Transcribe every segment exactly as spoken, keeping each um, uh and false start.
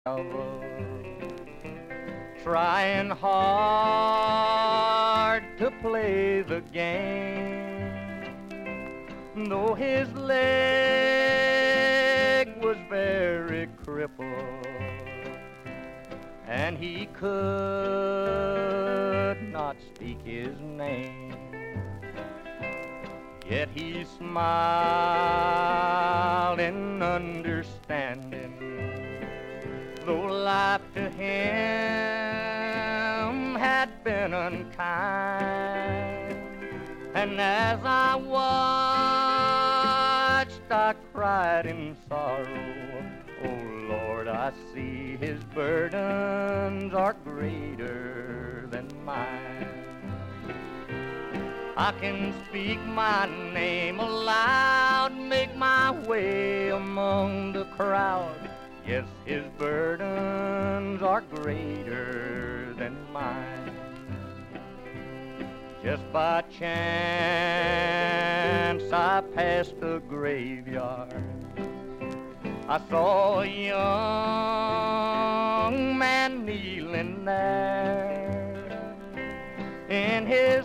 trying hard to play the game, though his leg was very crippled and he could not speak his name. Yet he smiled in understanding, though life to him had been unkind. And as I watched, I cried in sorrow, oh Lord, I see his burdens are greater than mine. I can speak my name aloud, make my way among the crowd. Yes, his burdens are greater than mine. Just by chance I passed the graveyard. I saw a young man kneeling there. In his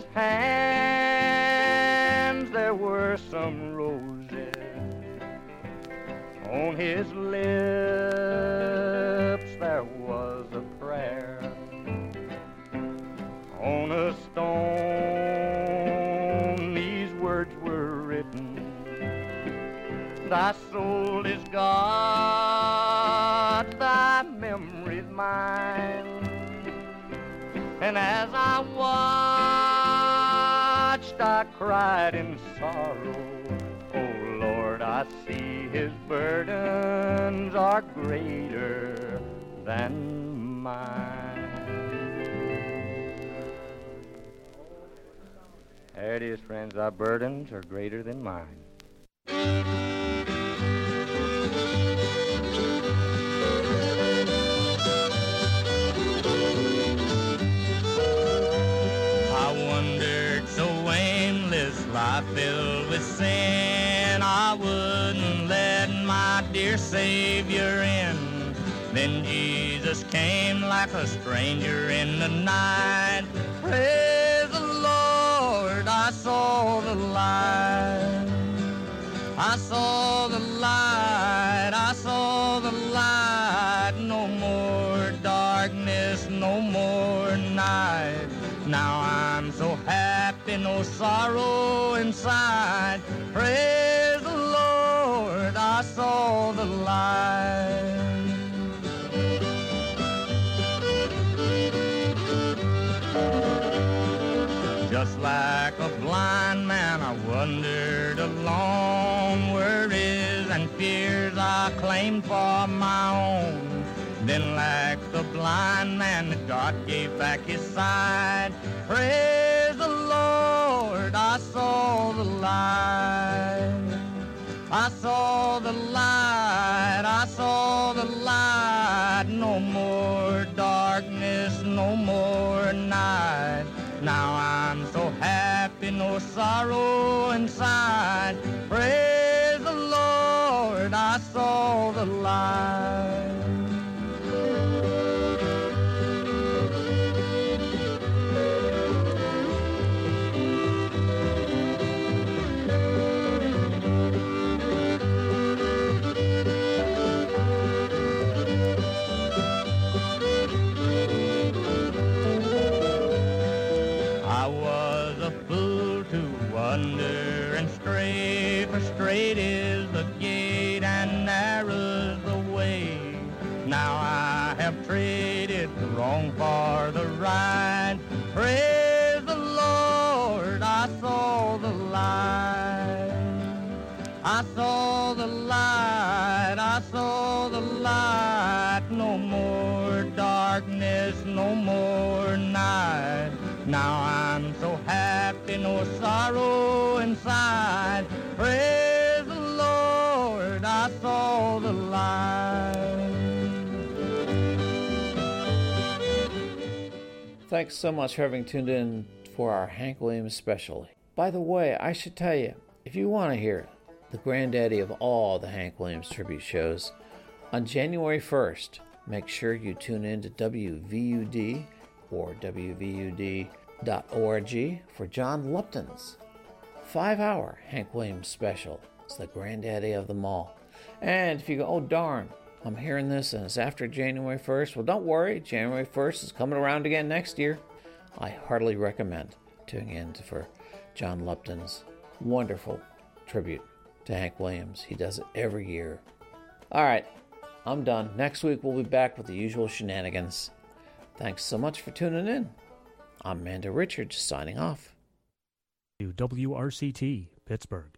hands there were some roses. On his lips there was a prayer. On a stone these words were written: thy soul is God, thy memory's mine. And as I watched, I cried in sorrow, oh Lord, I see his burdens are greater than mine. There it is, friends, our burdens are greater than mine. Life filled with sin, I wouldn't let my dear Savior in. Then Jesus came like a stranger in the night. Praise the Lord, I saw the light. I saw the light, I saw the light. No more darkness, no more night. Now I'm so happy, no sorrow inside. Praise the Lord, I saw the light. Just like a blind man, I wandered alone, worries and fears I claimed for my own. Then like the blind man that God gave back his sight, praise the Lord, I saw the light. I saw the light, I saw the light. No more darkness, no more night. Now I'm so happy, no sorrow inside. Praise the Lord, I saw the light. Wonder and stray, for straight is the gate and narrow's the way. Now I have traded the wrong for the right. Praise the Lord, I saw the light. I saw the light, I saw the light. No more darkness, no more night. Now I'm so happy, no sorrow inside. Praise the Lord, I saw the light. Thanks so much for having tuned in for our Hank Williams special. By the way, I should tell you, if you want to hear the granddaddy of all the Hank Williams tribute shows, on January first, make sure you tune in to W V U D or W V U D dot org for John Lupton's five-hour Hank Williams special. It's the granddaddy of them all. And if you go, oh darn, I'm hearing this and it's after January first, well don't worry, January first is coming around again next year. I heartily recommend tuning in for John Lupton's wonderful tribute to Hank Williams. He does it every year. All right, I'm done. Next week we'll be back with the usual shenanigans. Thanks so much for tuning in. I'm Amanda Richards signing off. W R C T, Pittsburgh.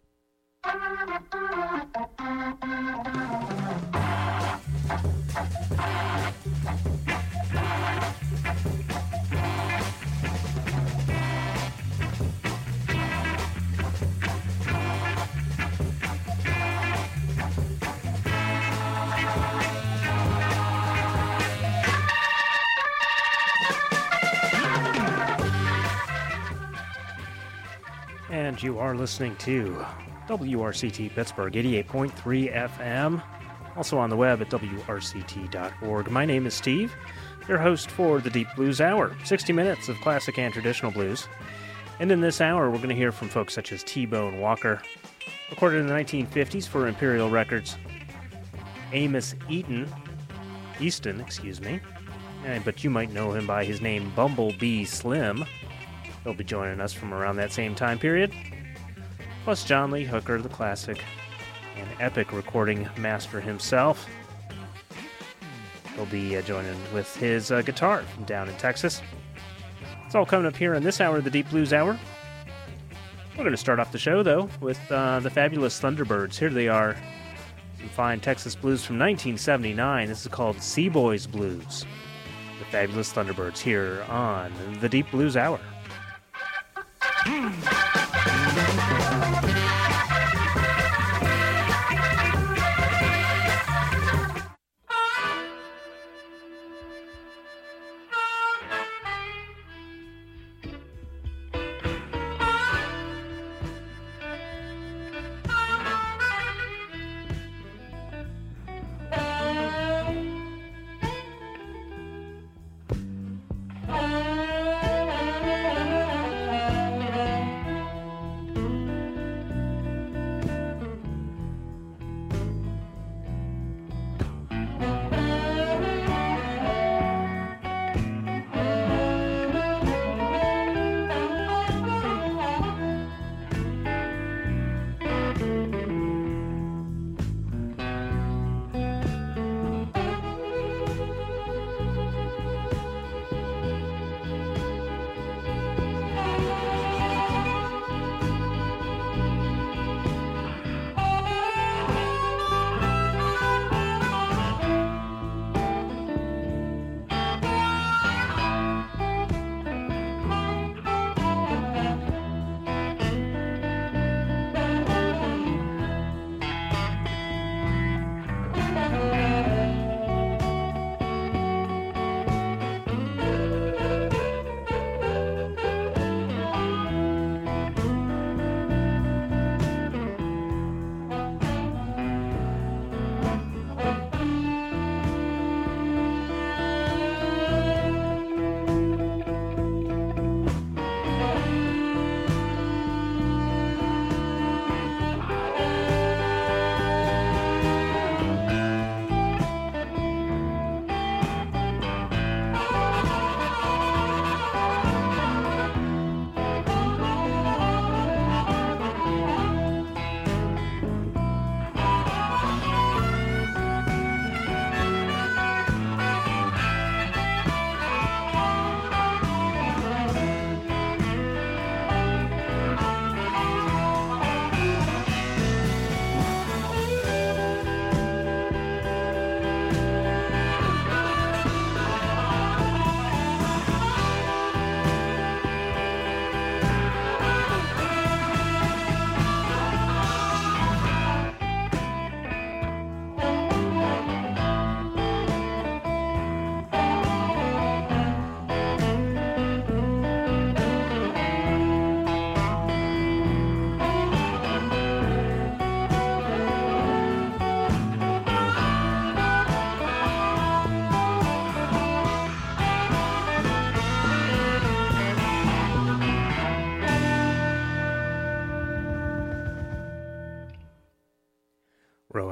And you are listening to W R C T Pittsburgh, eighty-eight point three F M, also on the web at W R C T dot org. My name is Steve, your host for the Deep Blues Hour, sixty minutes of classic and traditional blues. And in this hour, we're going to hear from folks such as T-Bone Walker, recorded in the nineteen fifties for Imperial Records, Amos Eaton, Easton, excuse me, but you might know him by his name Bumblebee Slim. He'll be joining us from around that same time period. Plus John Lee Hooker, the classic and epic recording master himself. He'll be uh, joining with his uh, guitar from down in Texas. It's all coming up here in this hour of the Deep Blues Hour. We're going to start off the show, though, with uh, the fabulous Thunderbirds. Here they are, some fine Texas blues from nineteen seventy-nine. This is called Sea Boys Blues. The fabulous Thunderbirds here on the Deep Blues Hour.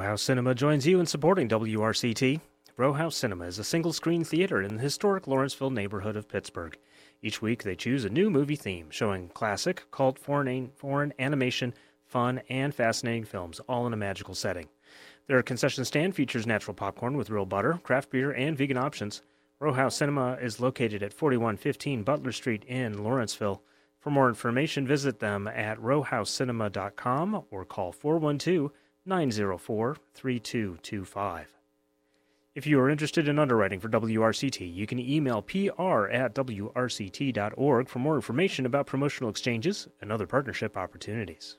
House Cinema joins you in supporting W R C T. Row House Cinema is a single-screen theater in the historic Lawrenceville neighborhood of Pittsburgh. Each week they choose a new movie theme, showing classic, cult, foreign, foreign animation, fun, and fascinating films, all in a magical setting. Their concession stand features natural popcorn with real butter, craft beer, and vegan options. Row House Cinema is located at forty-one fifteen Butler Street in Lawrenceville. For more information, visit them at row house cinema dot com or call four one two, nine zero four, three two two five. If you are interested in underwriting for W R C T, you can email P R at W R C T dot org for more information about promotional exchanges and other partnership opportunities.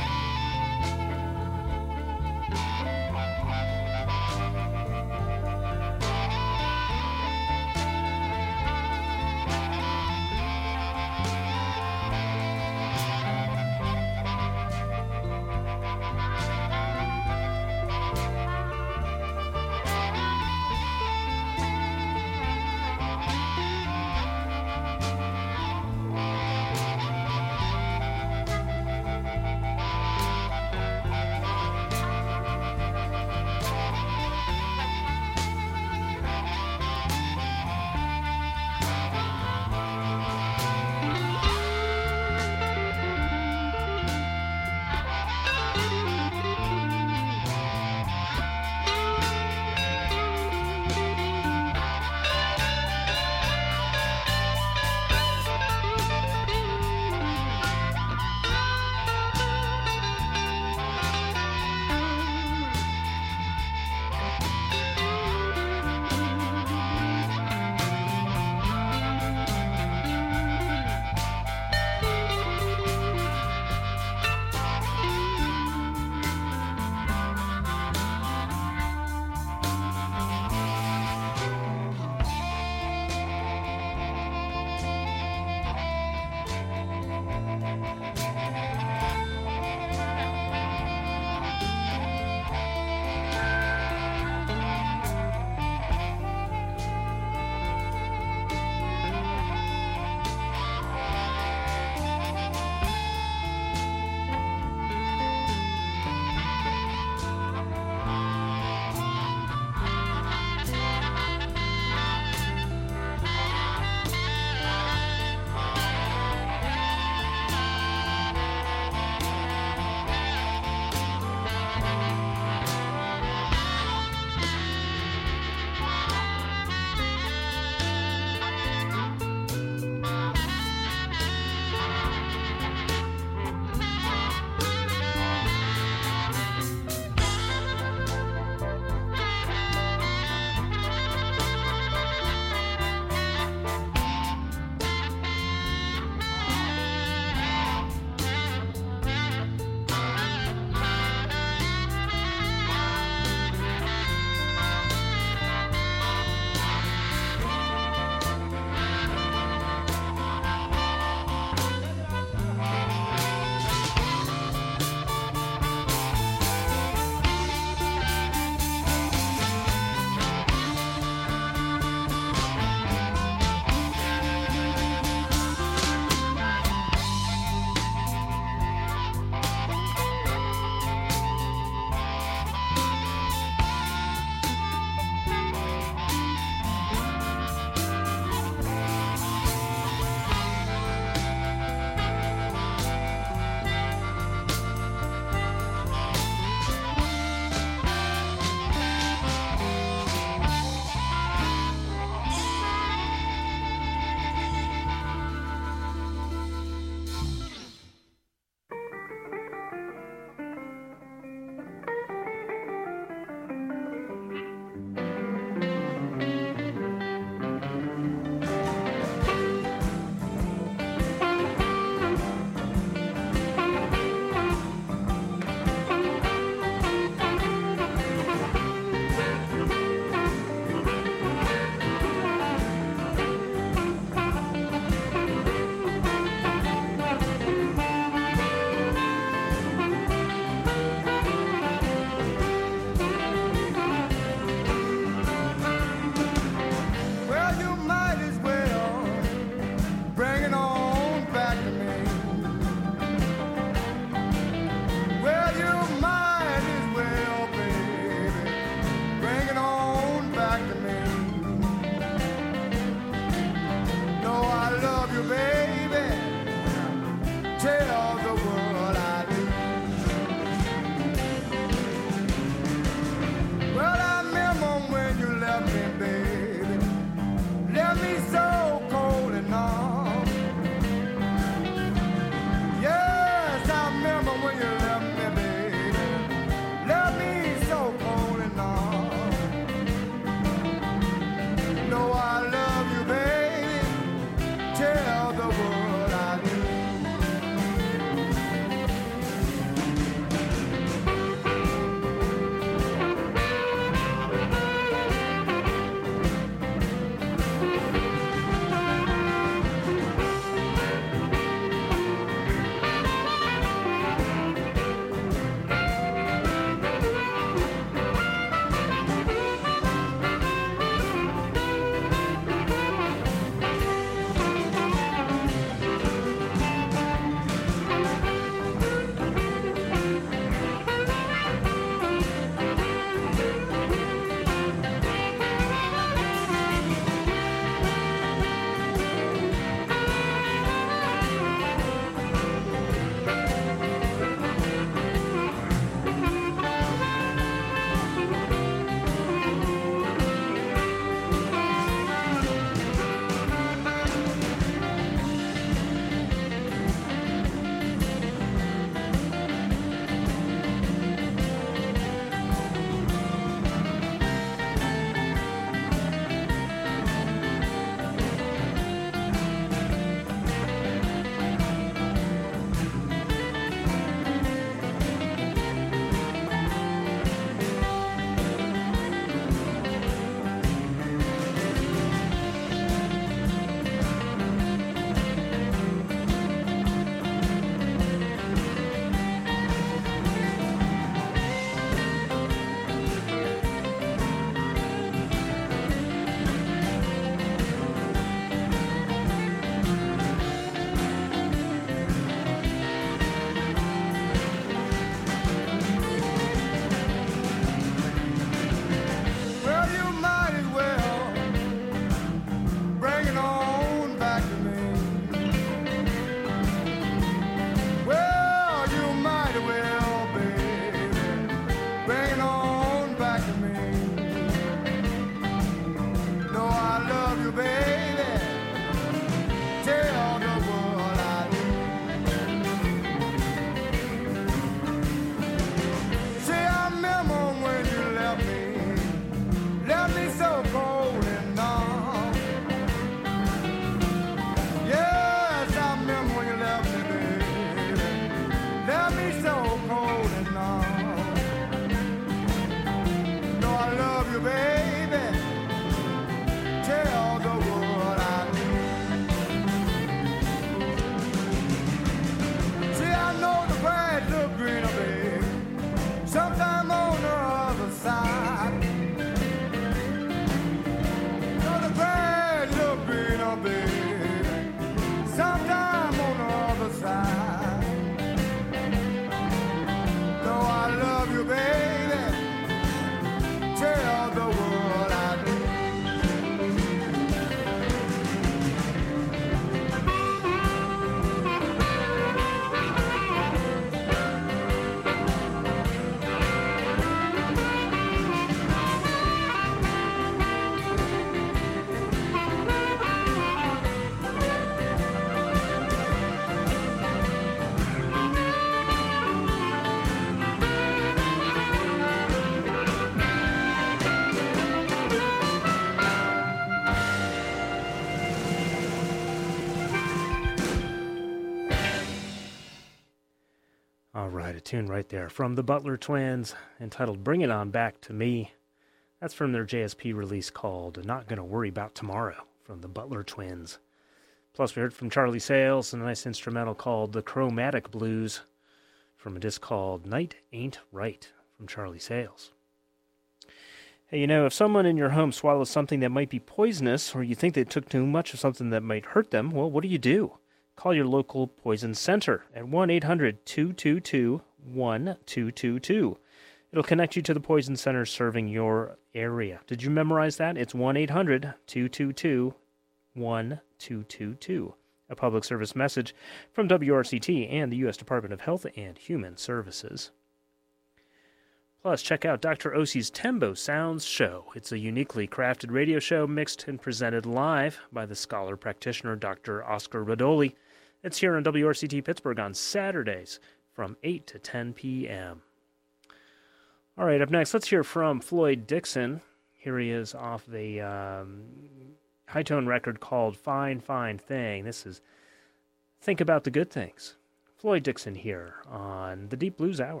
All right, a tune right there from the Butler Twins entitled Bring It On Back to Me. That's from their J S P release called Not Gonna Worry About Tomorrow from the Butler Twins. Plus, we heard from Charlie Sales, a nice instrumental called The Chromatic Blues from a disc called Night Ain't Right from Charlie Sales. Hey, you know, if someone in your home swallows something that might be poisonous, or you think they took too much of something that might hurt them, well, what do you do? Call your local poison center at one eight hundred two two two one two two two. It'll connect you to the poison center serving your area. Did you memorize that? It's one eight hundred two two two one two two two. A public service message from W R C T and the U S Department of Health and Human Services. Plus, check out Doctor Osi's Tembo Sounds Show. It's a uniquely crafted radio show mixed and presented live by the scholar practitioner Doctor Oscar Rodoli. It's here on W R C T Pittsburgh on Saturdays from eight to ten p.m. All right, up next, let's hear from Floyd Dixon. Here he is off the um, high-tone record called Fine, Fine Thing. This is Think About the Good Things. Floyd Dixon here on the Deep Blues Hour.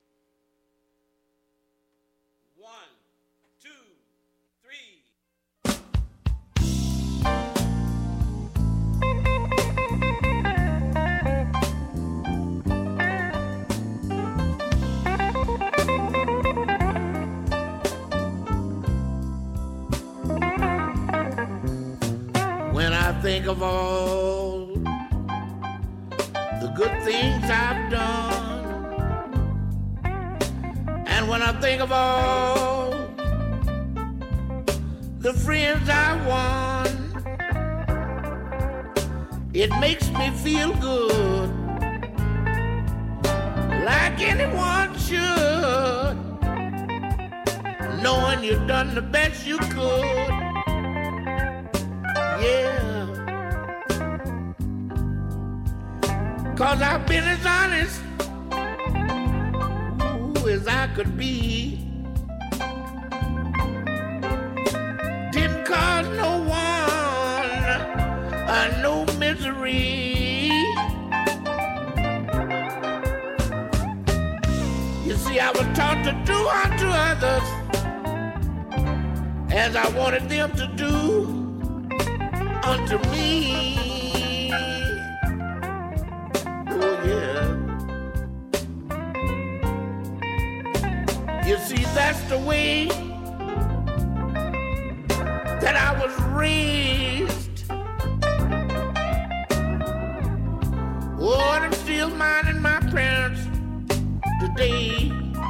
Think of all the good things I've done, and when I think of all the friends I won, it makes me feel good, like anyone should, knowing you've done the best you could. Yeah. 'Cause I've been as honest ooh, as I could be. Didn't cause no one uh, no misery. You see, I was taught to do unto others as I wanted them to do unto me. You see, that's the way that I was raised. Oh, and I'm still minding my parents today.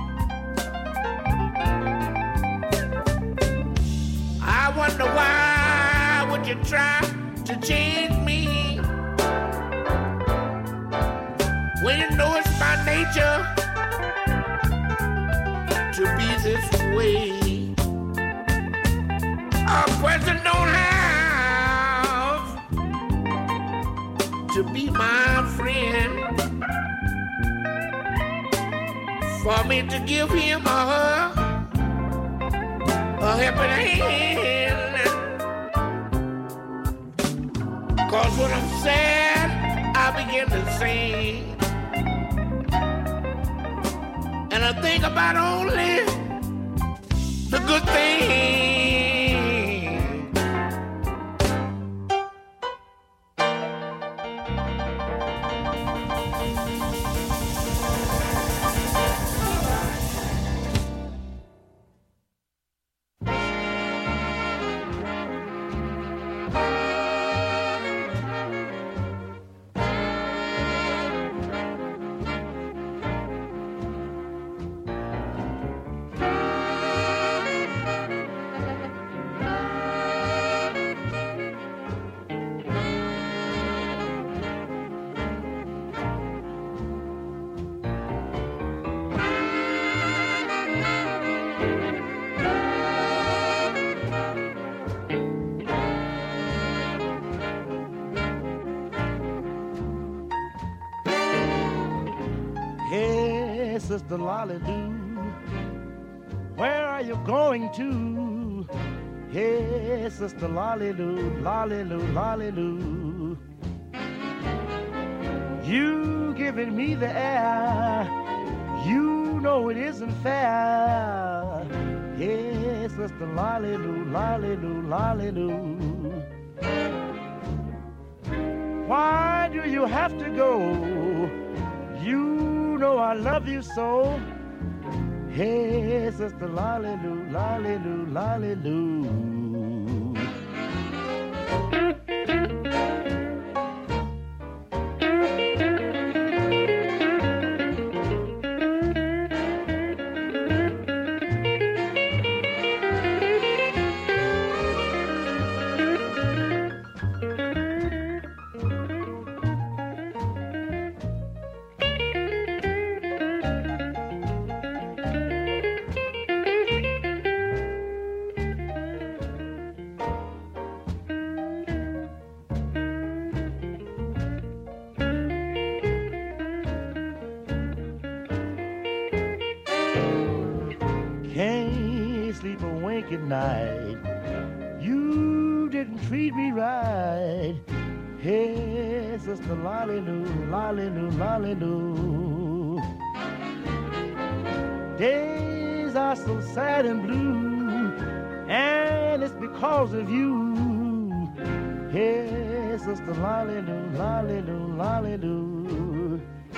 I wonder why would you try to change me when you know it's my nature to be this way. A person don't have to be my friend for me to give him or her a helping hand. 'Cause when I'm sad, I begin to sing. And I think about only the good things. Sister Lolly Loo, where are you going to? Hey, Sister Lolly Loo, Lolly Loo, Lolly Loo. You giving me the air, you know it isn't fair. Yes, Sister Lolly-Loo, Lolly-Loo, Lolly-Loo. Why do you have to go? You know I love you so. Hey, Sister Lolly-Loo, Lolly-Loo, Lolly-Loo. At night, you didn't treat me right. Hey, Sister Lolly-Loo, Lolly-Loo, Lolly-Loo. Days are so sad and blue, and it's because of you. Hey, Sister Lolly-Loo, Lolly-Loo, Lolly-Loo.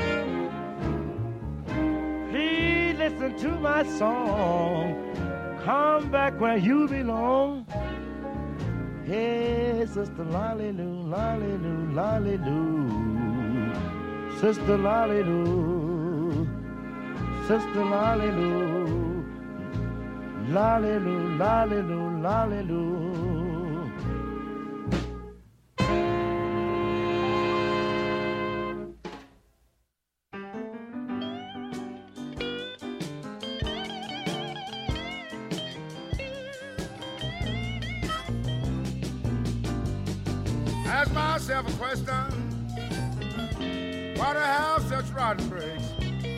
Please listen to my song. Come back where you belong. Hey, Sister Lolly-Loo, Lolly-Loo, Lolly-Loo. Sister Lolly-Loo, Sister Lolly-Loo. Lolly-Loo, Lolly-Loo, Lolly-Loo. Ask myself a question, why do I have such rotten brakes?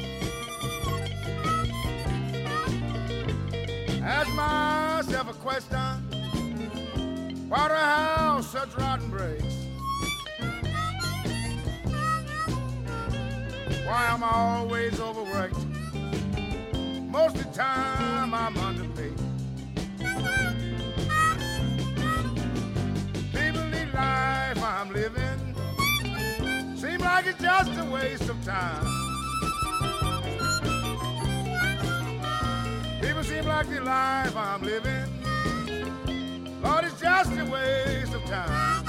Ask myself a question, why do I have such rotten brakes? Why am I always overworked? Most of the time I'm underpaid. Life I'm living seems like it's just a waste of time. People seem like the life I'm living, Lord, it's just a waste of time.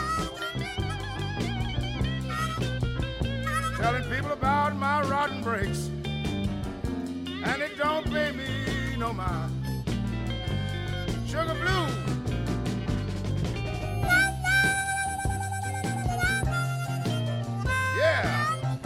Telling people about my rotten brakes, and it don't pay me no mind. Sugar Blue. Yeah.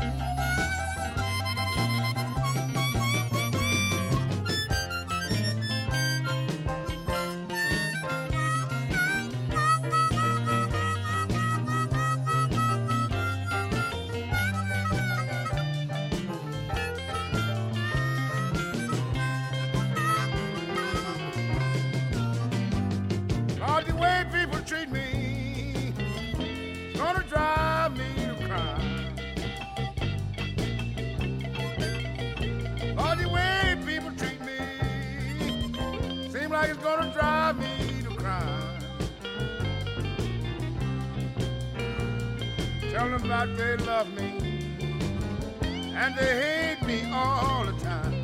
Lord, the way people treat me is gonna drive me to cry. Lord, the way people treat me seems like it's gonna drive me to cry. Tell them that they love me and they hate me all the time.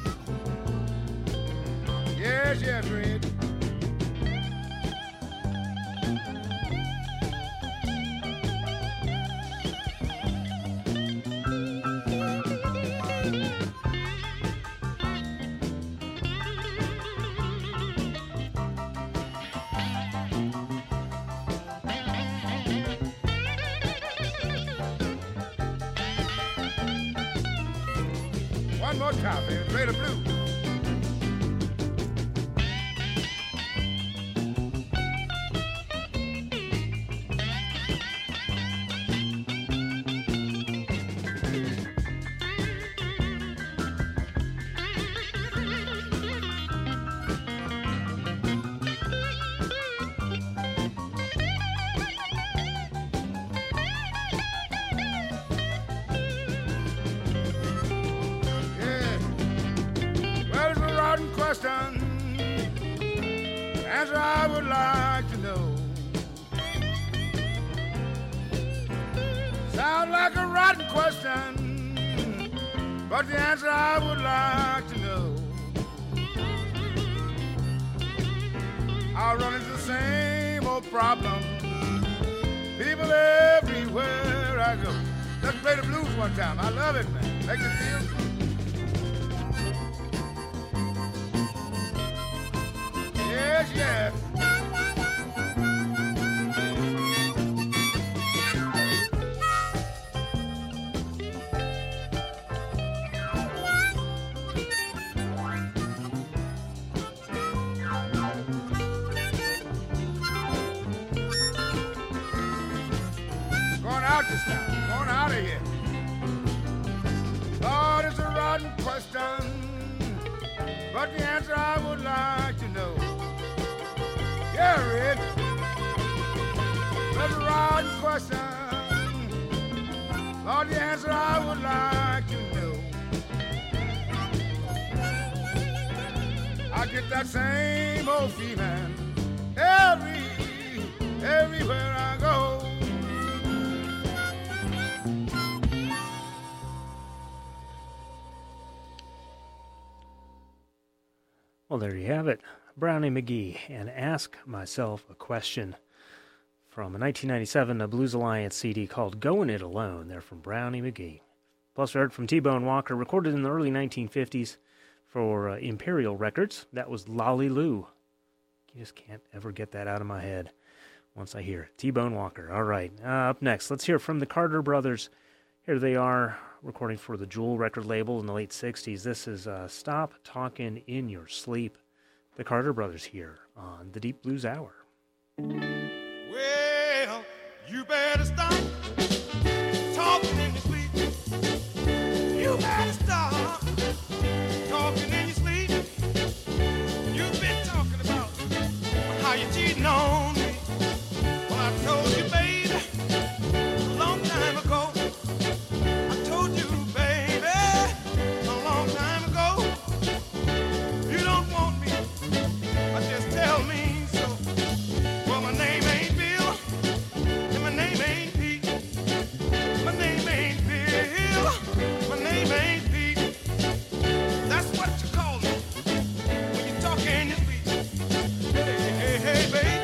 Yes, yes, Red. One more time, baby. Play the blues. question, answer I would like to know. Sounds like a rotten question, but the answer I would like to know. I run into the same old problem, people everywhere I go. Let's play the blues one time. I love it, man. Make it feel good. Yes, yes. Going out this time. Going out of here. Lord, it's a rotten question, but the answer I would like to know. Yeah, Red. That's a rotten question. Lord, the answer I would like to know. I get that same old feeling every, everywhere I go. Well, there you have it. Brownie McGhee and Ask Myself a Question from a nineteen ninety-seven a Blues Alliance C D called Goin' It Alone. They're from Brownie McGhee. Plus, we heard from T-Bone Walker, recorded in the early nineteen fifties for uh, Imperial Records. That was Lolly Lou. You just can't ever get that out of my head once I hear it. T-Bone Walker. All right. Uh, up next, let's hear from the Carter Brothers. Here they are, recording for the Jewel record label in the late sixties. This is uh, Stop Talking in Your Sleep. The Carter Brothers here on the Deep Blues Hour. Well, you better stop talking in your sleep. You better stop talking in your sleep. You've been talking about how you're cheating on me. Well, I told you, baby, a long time ago. I told you, baby, a long time ago. You don't want me. Just tell me so. Well, my name ain't Bill, and my name ain't Pete. My name ain't Bill, my name ain't Pete. That's what you call me when you talk in your speech. Hey, hey, hey, baby.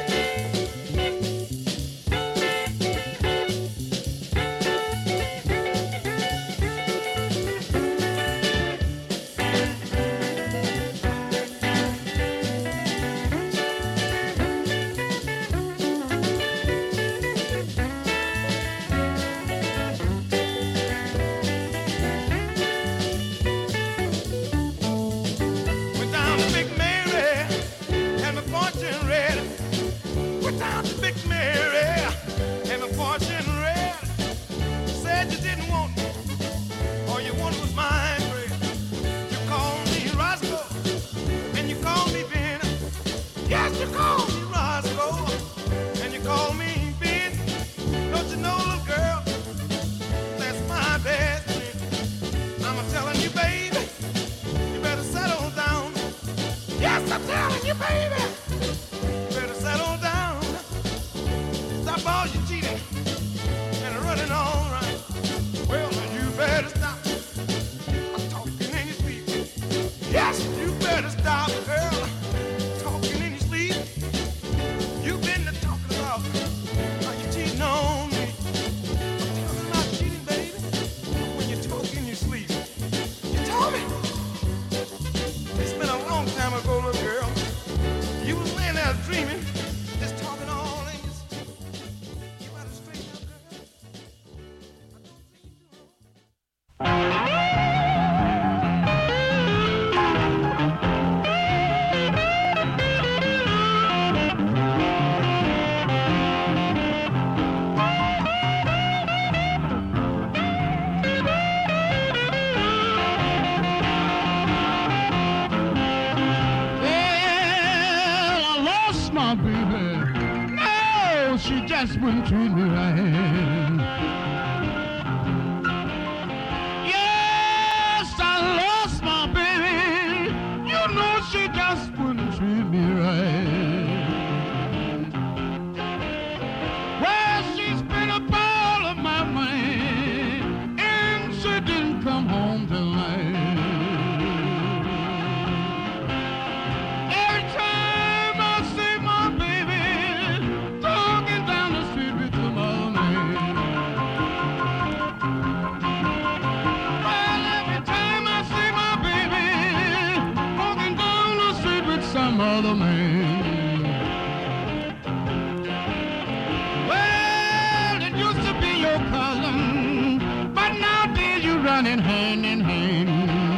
Wouldn't treat me right. Yes, I lost my baby. You know she got running hand in hand.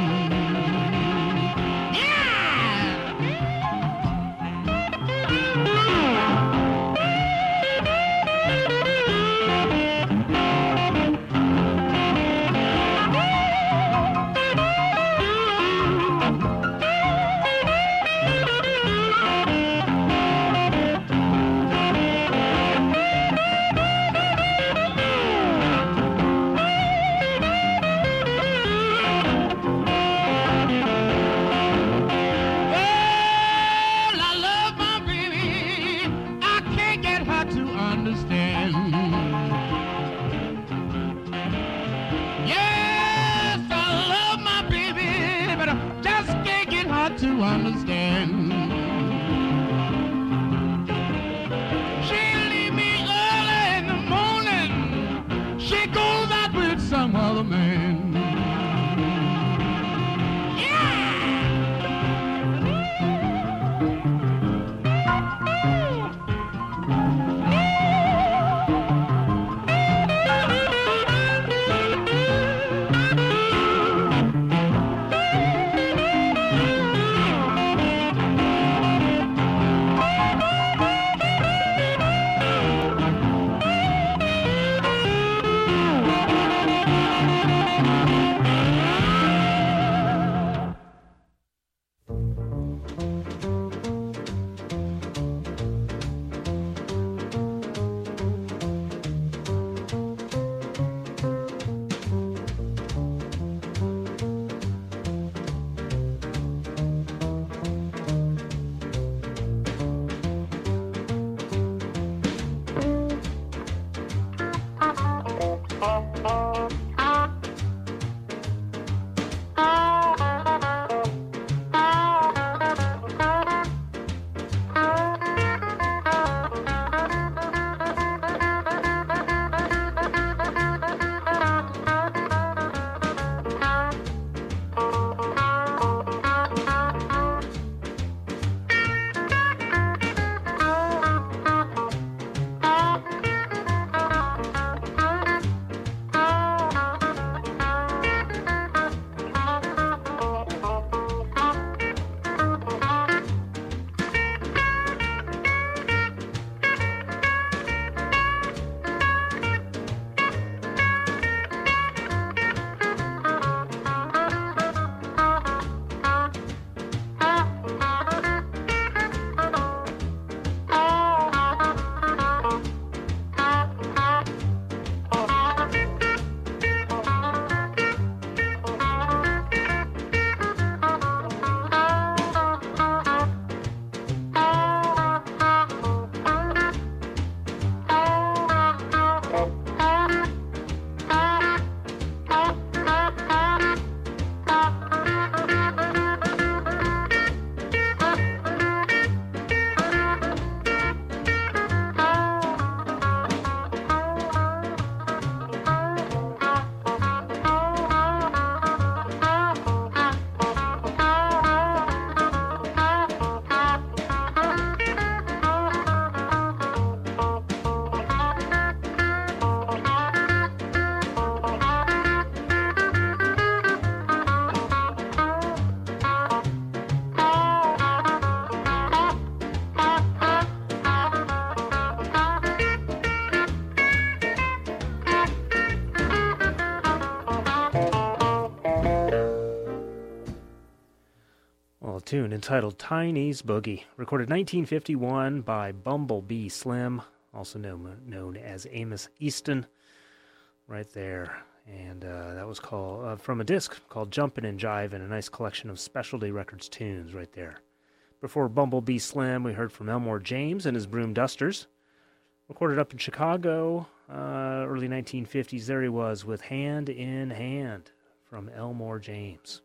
Tune entitled Tiny's Boogie, recorded nineteen fifty-one by Bumblebee Slim, also known, known as Amos Easton, right there. And uh, that was called uh, from a disc called Jumpin' and Jivin', a nice collection of Specialty Records tunes right there. Before Bumblebee Slim, we heard from Elmore James and his Broom Dusters, recorded up in Chicago, uh, early nineteen fifties. There he was with Hand in Hand from Elmore James.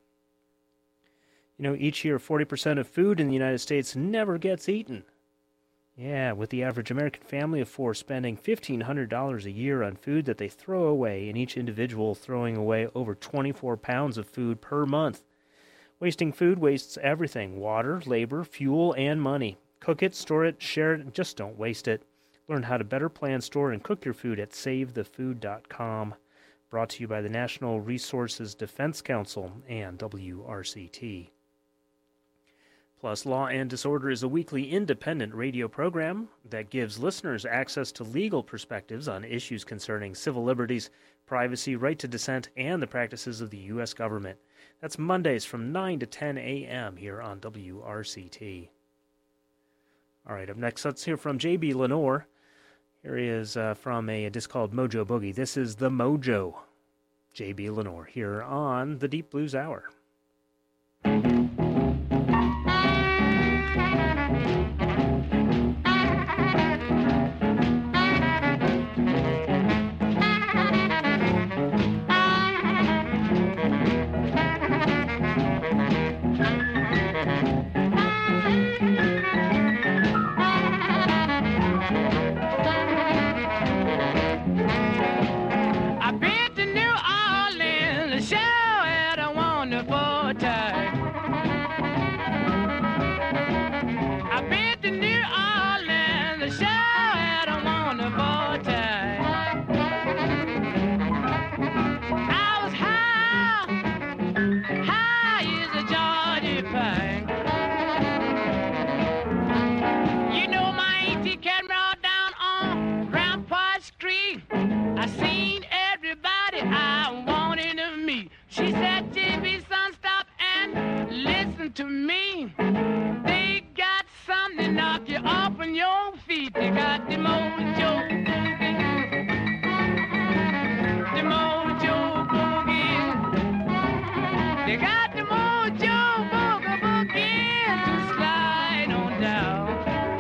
You know, each year forty percent of food in the United States never gets eaten. Yeah, with the average American family of four spending fifteen hundred dollars a year on food that they throw away, and each individual throwing away over twenty-four pounds of food per month. Wasting food wastes everything: water, labor, fuel, and money. Cook it, store it, share it, and just don't waste it. Learn how to better plan, store, and cook your food at save the food dot com. brought to you by the National Resources Defense Council and W R C T. Plus, Law and Disorder is a weekly independent radio program that gives listeners access to legal perspectives on issues concerning civil liberties, privacy, right to dissent, and the practices of the U S government. That's Mondays from nine to ten a.m. here on W R C T. All right, up next, let's hear from J B Lenore. Here he is uh, from a, a disc called Mojo Boogie. This is The Mojo. J B Lenore here on the Deep Blues Hour. To me, they got something to knock you off on your feet. They got the mojo boogie, the mojo boogie. They got the mojo boogie boogie to slide on down.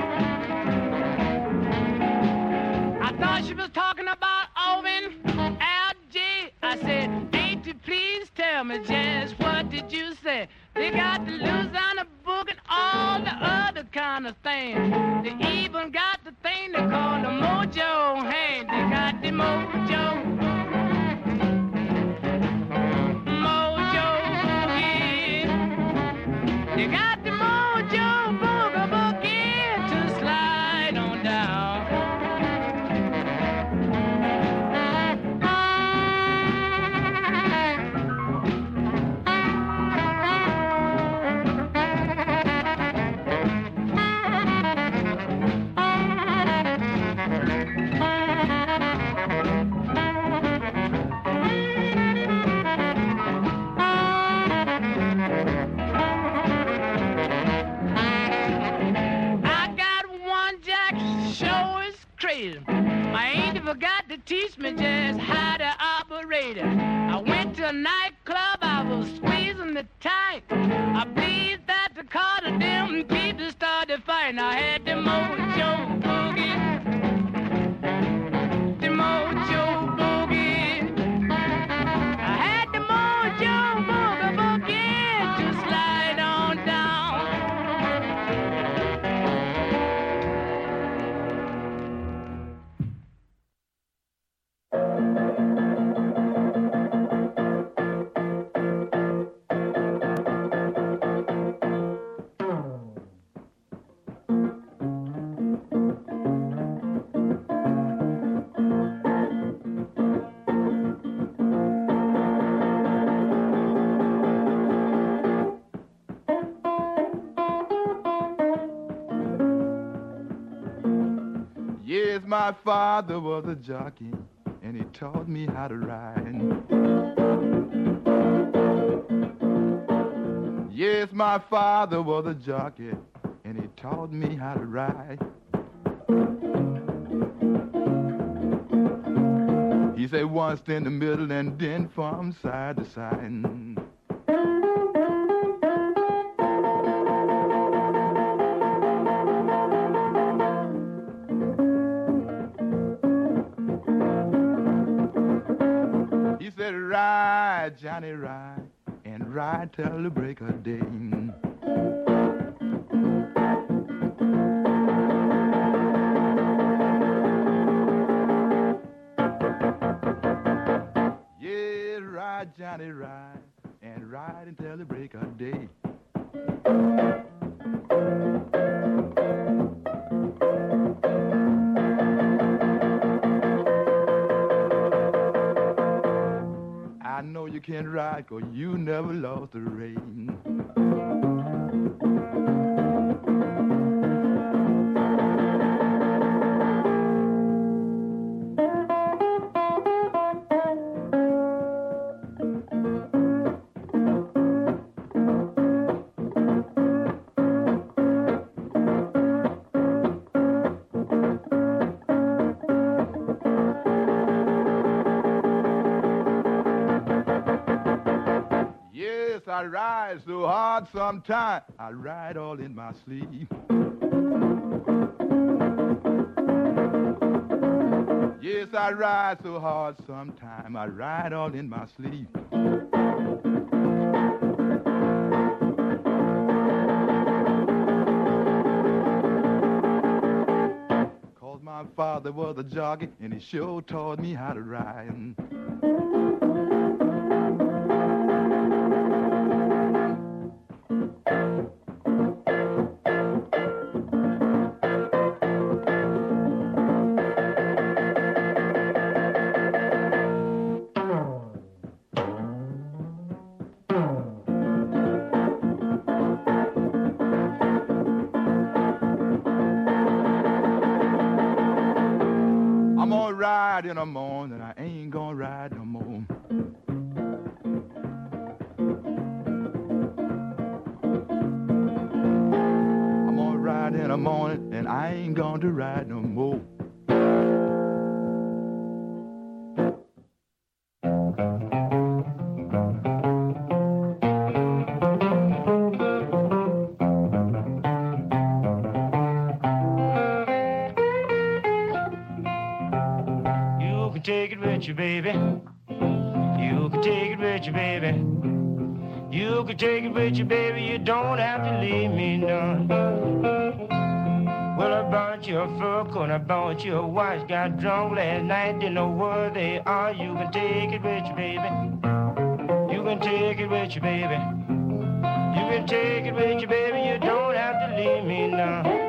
I thought she was talking about Owen L J. I said, ain't you please tell me just what did you say? They got the Louisiana book and all the other kind of things. They even got the thing they call the mojo hand. They got the mojo, mojo boogie. They got the mojo boogie boogie to slide on down. My angel forgot to teach me just how to operate it. I went to a nightclub, I was squeezing the tight. I believed that the car of them people started fighting. I had the mojo boogie, the mojo boogie. I had the mojo boogie boogie to slide on down. Yes, my father was a jockey, and he taught me how to ride. Yes, my father was a jockey, and he taught me how to ride. He said once in the middle and then from side to side. He said, ride, Johnny, ride, and ride till the break of day. Yeah, ride, Johnny, ride, and ride until the break of day. you can ride, 'cause you never lost a race. I ride so hard sometime, I ride all in my sleep. Yes, I ride so hard sometime, I ride all in my sleep. 'Cause my father was a jockey, and he sure taught me how to ride. In the morning, I ain't gonna ride no more. I'm gonna ride in the morning, and I ain't gonna ride no more. You, baby. You can take it with you, baby. You can take it with you, baby. You don't have to leave me none. Well, I bought you a fur coat, I bought you a watch. Got drunk last night, didn't know where they are. You can take it with you, baby. You can take it with you, baby. You can take it with you, baby. You don't have to leave me none.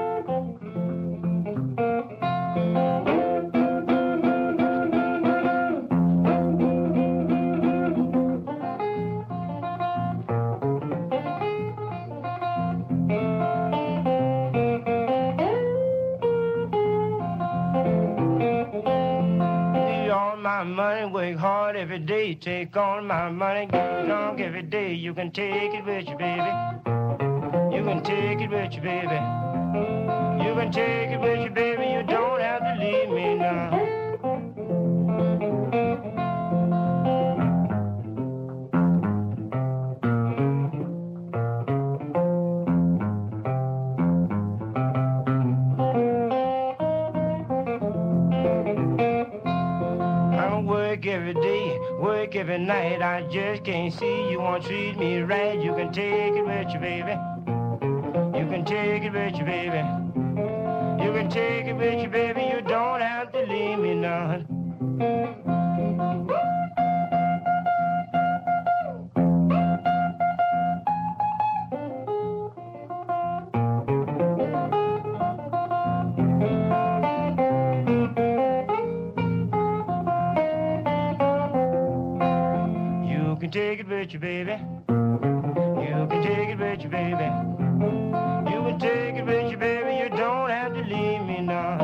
Work hard every day, take all my money, get drunk every day. You can take it with you, baby. You can take it with you, baby. You can take it with you, baby. You don't have to leave me now. Every day, work every night, I just can't see you won't treat me right. You can take it with you, baby. You can take it with you, baby. You can take it with you, baby. You don't have to leave me none. You can take it with you, baby. You can take it with you, baby. You can take it with you, baby. You don't have to leave me none.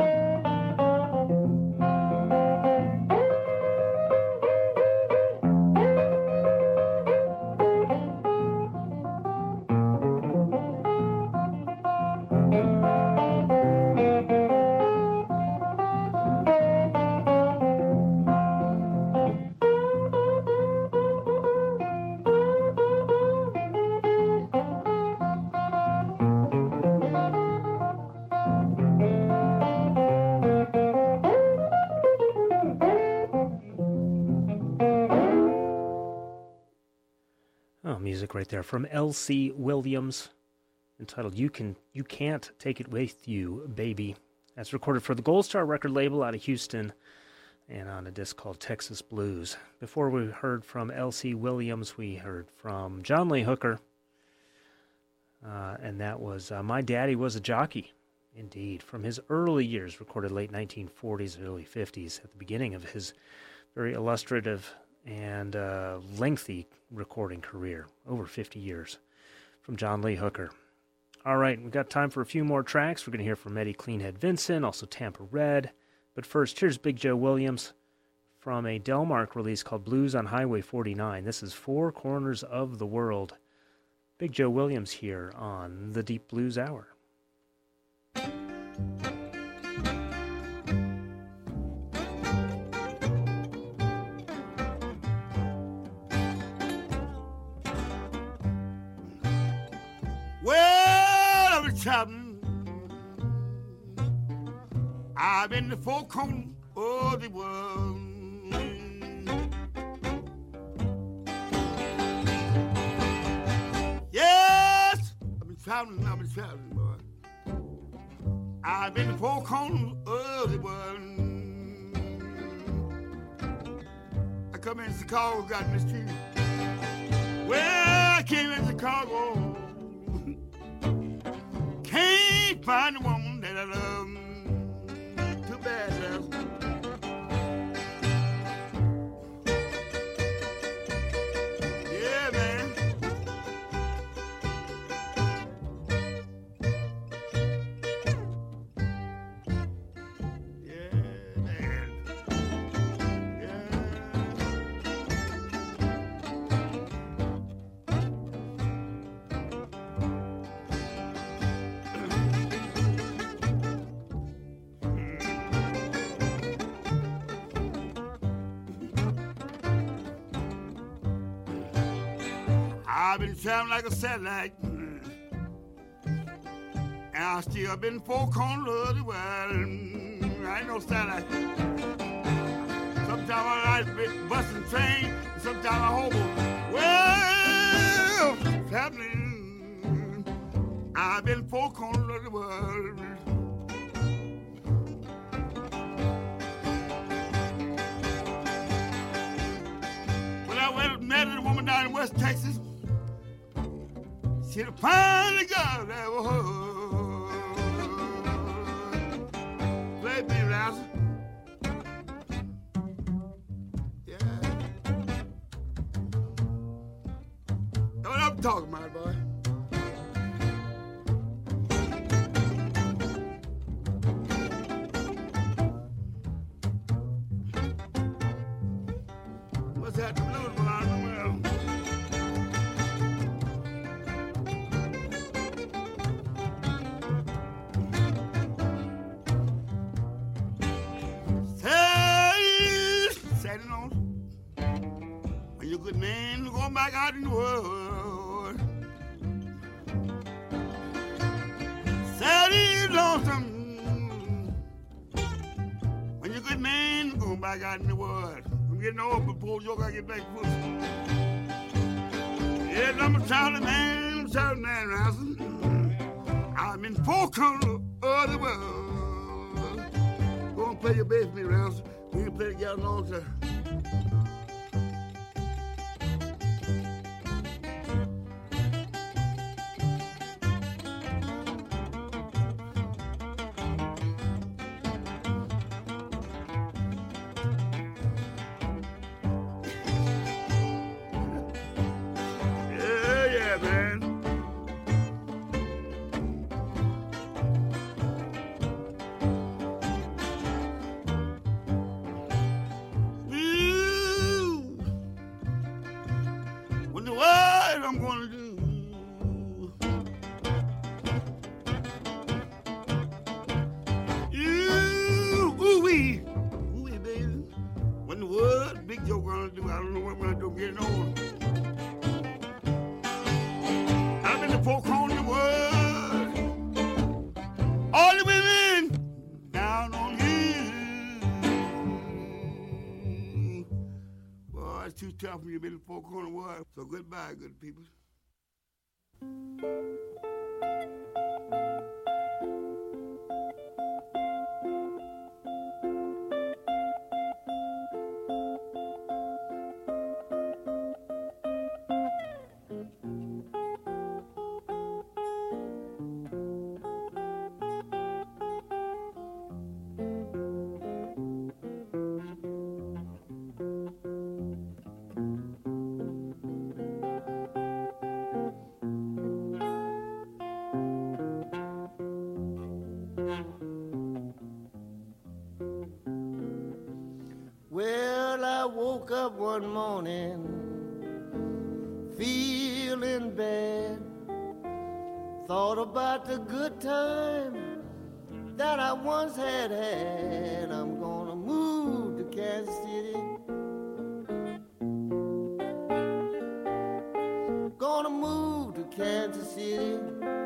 Music right there from L C Williams, entitled "You Can You Can't Take It With You, Baby." That's recorded for the Gold Star record label out of Houston, and on a disc called Texas Blues. Before we heard from L C Williams, we heard from John Lee Hooker, uh, and that was uh, "My Daddy Was a Jockey." Indeed, from his early years, recorded late nineteen forties, early fifties, at the beginning of his very illustrative and a lengthy recording career, over fifty years, from John Lee Hooker. All right, we've got time for a few more tracks. We're going to hear from Eddie Cleanhead Vincent, also Tampa Red. But first, here's Big Joe Williams from a Delmark release called Blues on Highway forty-nine. This is Four Corners of the World. Big Joe Williams here on the Deep Blues Hour. Well, I've been traveling. I've been the four corners of the world. Yes, I've been traveling, I've been traveling, boy. I've been the four corners of the world. I come in Chicago, got in the street. Well, I came in Chicago. Can't find a woman that I love. Too bad, love. Yeah, man. Yeah, man. I've been traveling like a satellite, and I still been four corners of the world. I ain't no satellite. Sometimes I like busting train, sometimes I hobo. Well, traveling, I've been four corners of the world. When I went and met a woman down in West Texas, she'd finally got that whoa. Play me, Rouser. Yeah. That's what I'm talking about, boy. What's that blues around the world? When you're a good man, going back out in the world. Sadly lonesome. When you're a good man, going back out in the world. I'm getting old before you gotta get back to pussy. Yeah, I'm a child man, I'm a child man, Ransom. I'm in four corners of the world. Go and play your bass for me, Ransom. We can play together a long time. I'm gonna do. You, ooh wee, ooh wee, baby. When the word Big Joe gonna do, I don't know what I'm gonna do. I'm getting old. I've been the four corners of the world. All the women down on you. Boy, it's too tough when you've been in the four corners of the world. So goodbye, good people. Well, I woke up one morning feeling bad. Thought about the good time that I once had had. I'm gonna move to Kansas City. Gonna move to Kansas City.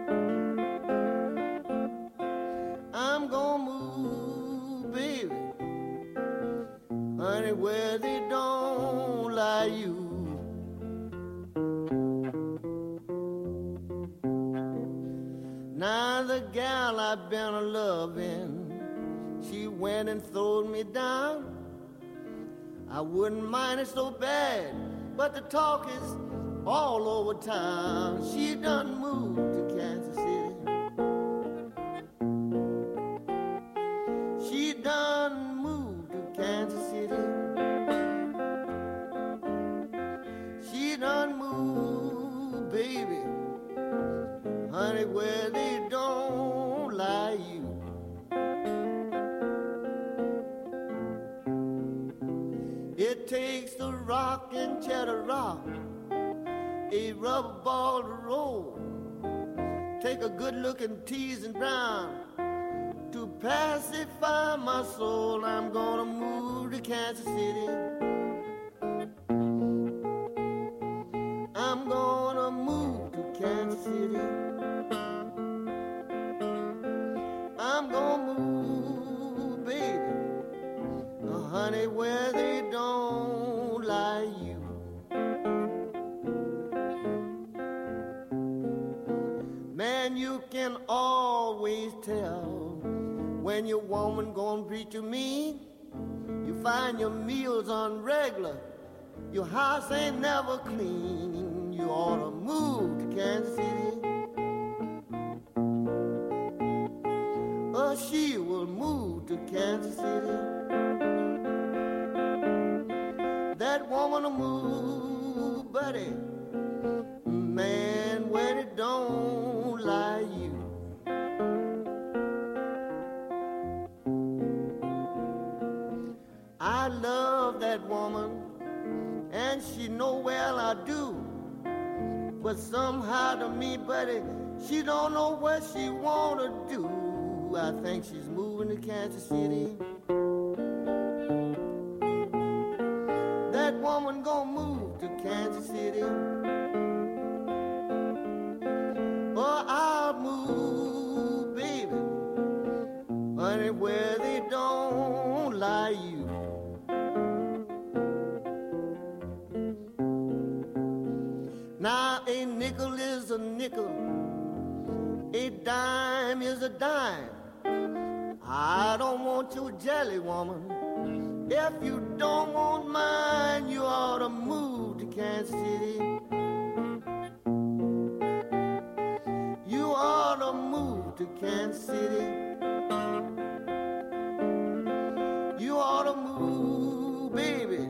I'm gonna move, baby, honey, where they don't lie you. Now the gal I've been a-loving, she went and throwed me down. I wouldn't mind it so bad, but the talk is all over town. She done moved to Kansas City. She done moved to Kansas City. She done moved, baby, honey, where they don't lie you. It takes the rock and cheddar rock, a rubber ball to roll, take a good looking tease and brown to pacify my soul. I'm gonna move to Kansas City. I'm gonna move to Kansas City. I'm gonna move, baby, uh, honey, where they don't lie you. Man, you can always tell when your woman gonna treat you mean. You find your meals unregular, your house ain't never clean. You ought to move to Kansas City. Or she will move to Kansas City. That woman will move, buddy, man, where it don't lie you. I love that woman, and she know well I do. But somehow to me, buddy, she don't know what she wanna do. I think she's moving to Kansas City. That woman gonna move to Kansas City. Or I'll move, baby, honey, where they don't lie you. Now a nickel is a nickel, a dime is a dime. I don't want your jelly, woman. If you don't want mine, you ought to move to Kansas City. You ought to move to Kansas City. You ought to move, baby,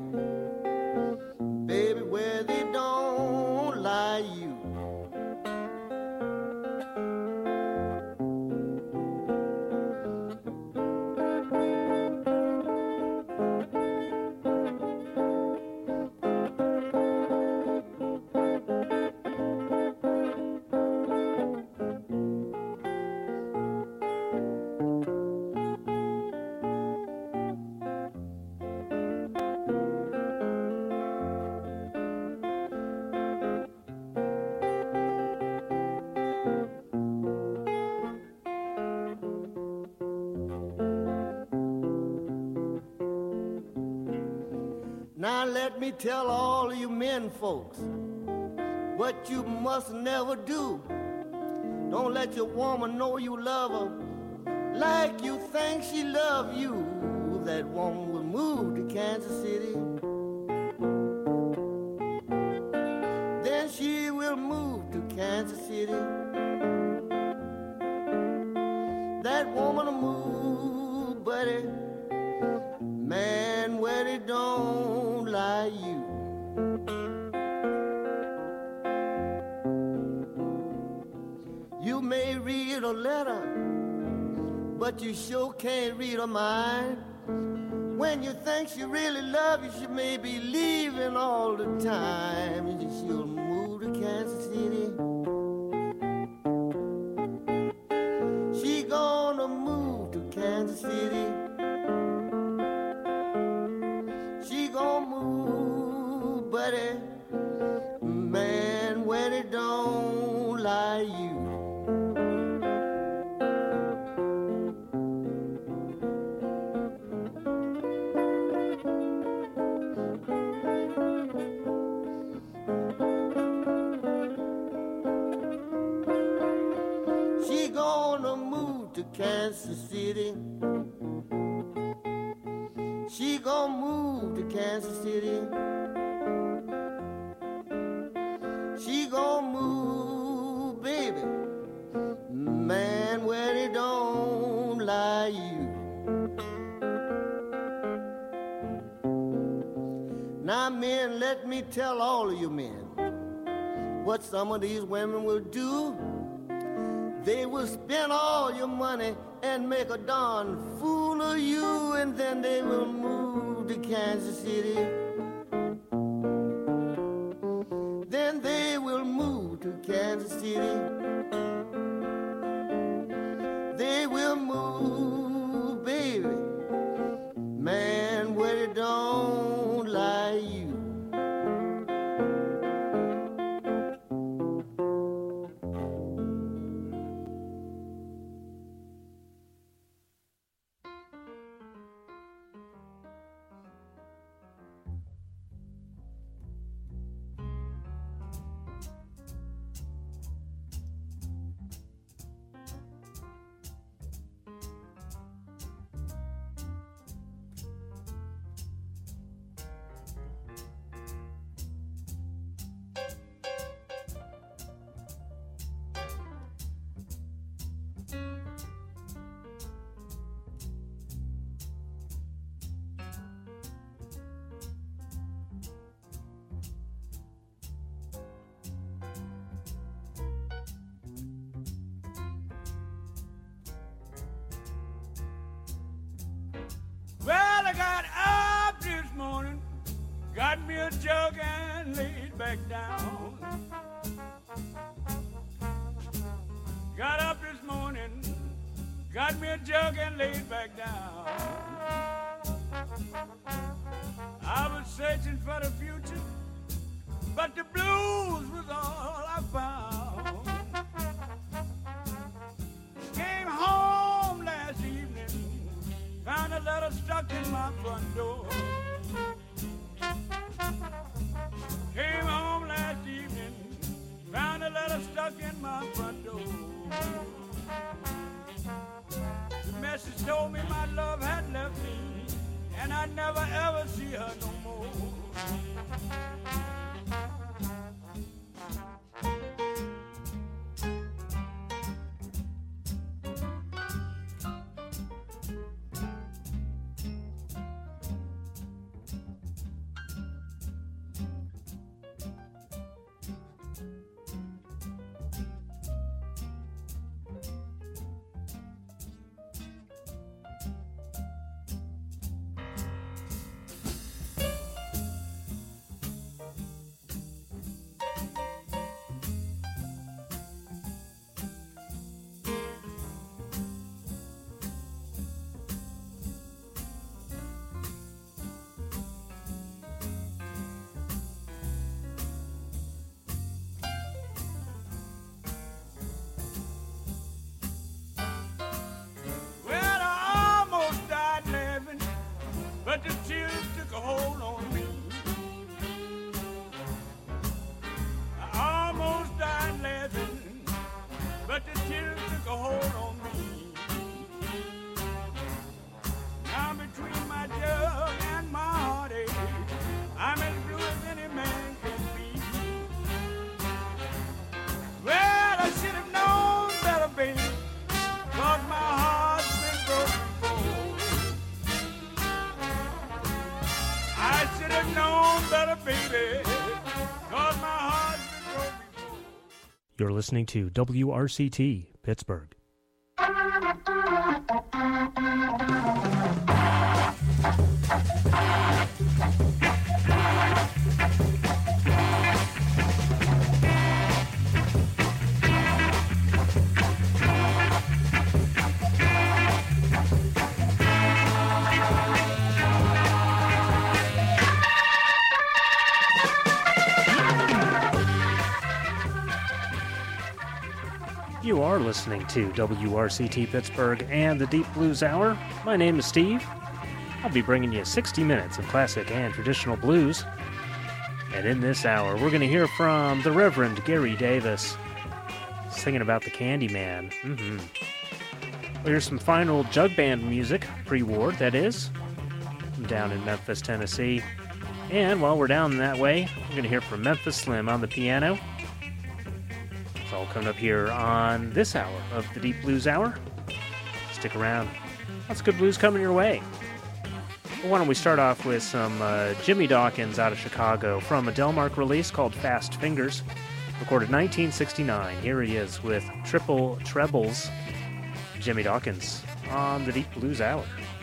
baby, where they don't lie you. Now let me tell all you men folks what you must never do. Don't let your woman know you love her like you think she love you. That woman will move to Kansas City. Then she will move to Kansas City. That woman will move, buddy, man, where they don't lie you. You may read a letter, but you sure can't read a mind. When you think she really loves you, she may be leaving all the time. She'll move to Kansas City. She gonna move to Kansas City. She gonna move, buddy. Man, when it don't lie you. Kansas City. She gonna move to Kansas City. She gonna move, baby. Man, where it don't lie you. Now, men, let me tell all of you men what some of these women will do. They will spend all your money and make a darn fool of you, and then they will move to Kansas City. Then they will move to Kansas City. They will move, baby. Man, where it don't lie you. Well, I got up this morning, got me a jug and laid back down. Got up this morning, got me a jug and laid back down. I was searching for the future, but the blues was all I found. Came home last evening, found a letter stuck in my front door. Came home last evening, found a letter stuck in my front door. The message told me my love had left me, and I'd never ever see her no more. But the tears took a hold on me. I almost died laughing, but the tears took a hold on me. Now between my jug and my heartache, I'm as blue as any man can be. Well, I should have known better, baby, 'cause my heart's been broken before. I should have known better, baby, 'cause my heart's been broken before. You're listening to W R C T, Pittsburgh. You are listening to W R C T Pittsburgh and the Deep Blues Hour. My name is Steve. I'll be bringing you sixty minutes of classic and traditional blues. And in this hour, we're going to hear from the Reverend Gary Davis singing about the Candyman. Mm-hmm. We'll hear some fine old jug band music, pre-war, that is, from down in Memphis, Tennessee. And while we're down that way, we're going to hear from Memphis Slim on the piano. It's all coming up here on this hour of the Deep Blues Hour. Stick around. Lots of good blues coming your way. Well, why don't we start off with some uh, Jimmy Dawkins out of Chicago from a Delmark release called Fast Fingers, recorded nineteen sixty-nine. Here he is with Triple Trebles, Jimmy Dawkins on the Deep Blues Hour.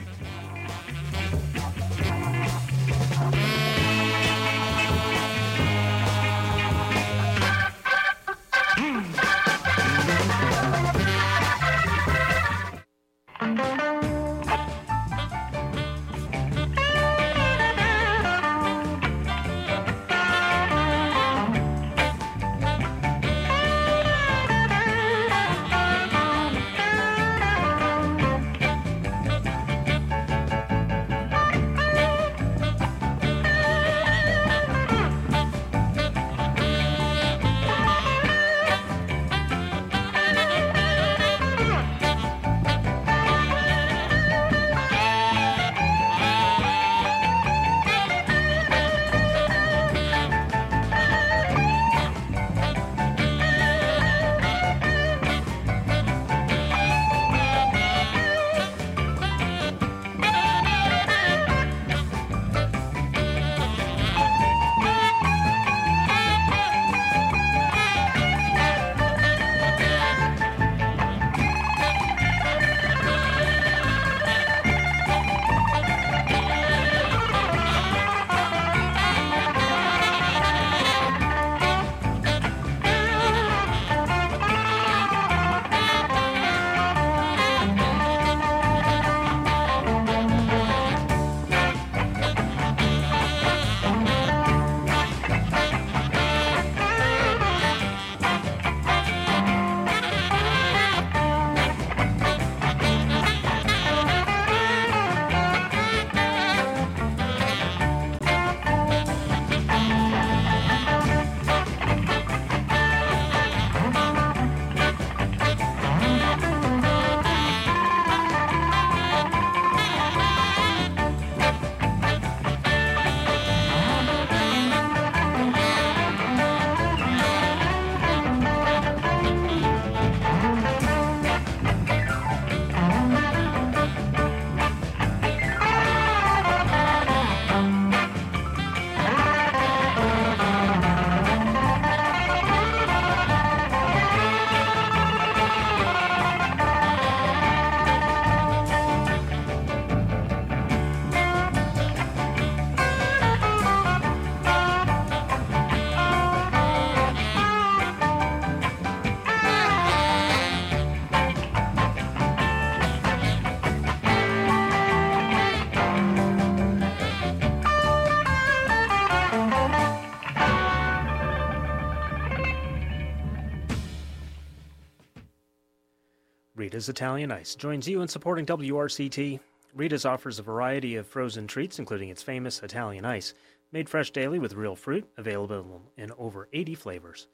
Rita's Italian Ice joins you in supporting W R C T. Rita's offers a variety of frozen treats, including its famous Italian Ice, made fresh daily with real fruit, available in over eighty flavors.